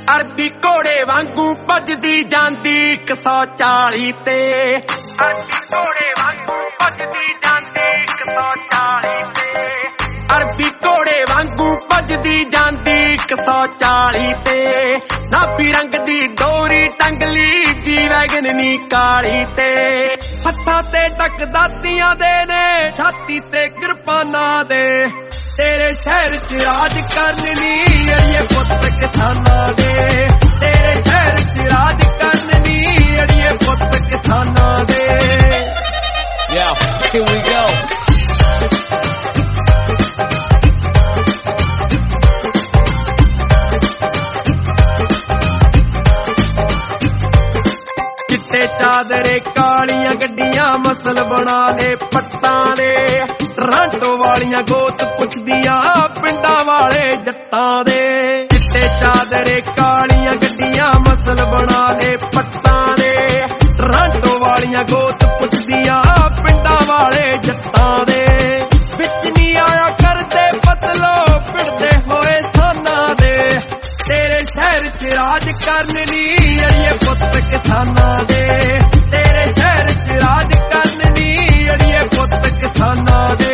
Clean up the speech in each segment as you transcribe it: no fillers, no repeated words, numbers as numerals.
ਅਰਬੀ ਘੋੜੇ ਵਾਂਗੂ ਭੱਜਦੀ ਜਾਂਦੀ 140 ਤੇ ਅਰਬੀ ਘੋੜੇ ਵਾਂਗੂ ਭੱਜਦੀ ਜਾਂਦੀ 140 ਤੇ ਅਰਬੀ ਘੋੜੇ ਵਾਂਗੂ ਭੱਜਦੀ ਜਾਂਦੀ 140 ਤੇ ਨਾਭੀ ਰੰਗ ਦੀ ਡੋਰੀ ਟੰਗਲੀ ਜੀ ਵੈਗਨ ਨੀ ਕਾਲੀ ਤੇ ਹੱਥਾਂ ਤੇ ਟਕਦਾਤੀਆਂ ਦੇ ਨੇ ਛਾਤੀ ਤੇ ਕਿਰਪਾਨਾਂ ਦੇ तेरे शहर च राज करन नी अड़िए पुत किसानां दे तेरे शहर च राज करन नी अड़िए पुत किसानां दे Yeah, here we go. चिट्टे चादरे कालियां गड्डियां मसल बना ले पट्टां दे रांटो वालियां गोत पुछदियां पिंडां वाले जट्टां दे चिट्टे चादरे कालियां गड्डियां मसल बना ले पट्टां दे रांटो वालियां गोत पुछदियां पिंडां वाले जट्टां दे विच नी आया करदे पतलो पिड़दे होए थाना दे तेरे शहर च राज करन नी अड़िए पुत किसानां दे तेरे शहर च राज करन नी अड़िए पुत किसानां दे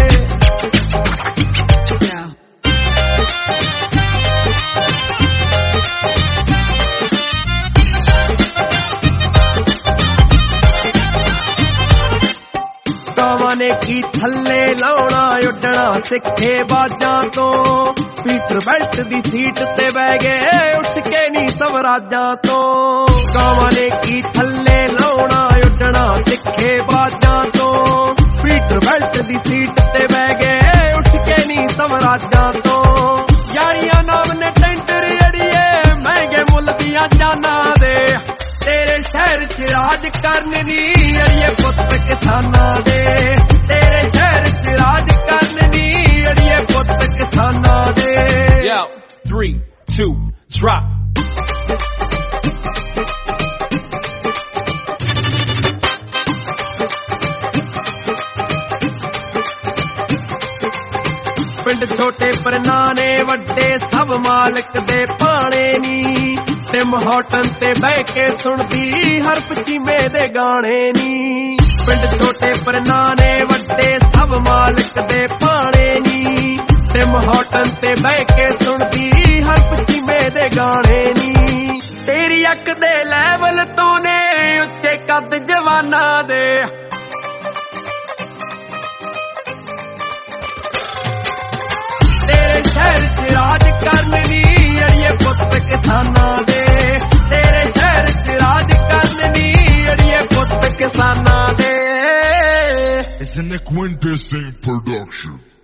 ने की थल्ले लाउणा उड्डना सिखे बाजां तो पीटर बेल्ट दी सीट ते बह गए उठ के नी स्वराजां तो गावां ने की थल्ले लाउणा उड्डना सिखे बाजां तो पीटर बेल्ट दी सीट ते बह गए उठ के नी स्वराजां तो यारियां नाम ने टेंटर अड़िए महंगे मुल दियां जानां दे तेरे शहर च राज करन नी अड़िए पुत किसानां दे तेरे शहर च राज करन नी अड़िए पुत किसानां दे Yo, 3, 2, drop. पिंड छोटे पर नाने वड्डे सब मालक दे पाने नी टिम हॉटन ते बह के सुनदी हरफ चीमे दे गाने नी पिंड छोटे पर नाने वड्डे सब मालक दे पाने नी टिम हॉटन ते बह के सुनदी हरफ चीमे दे गाने नी तेरी अक दे लेवल तो ने उच्चे कद जवाना दे तेरे शहर च राज करन नी अड़िए पुत किसानां दे तेरे शहर च राज करन नी अड़िए पुत किसानां दे It's an Quintessence production.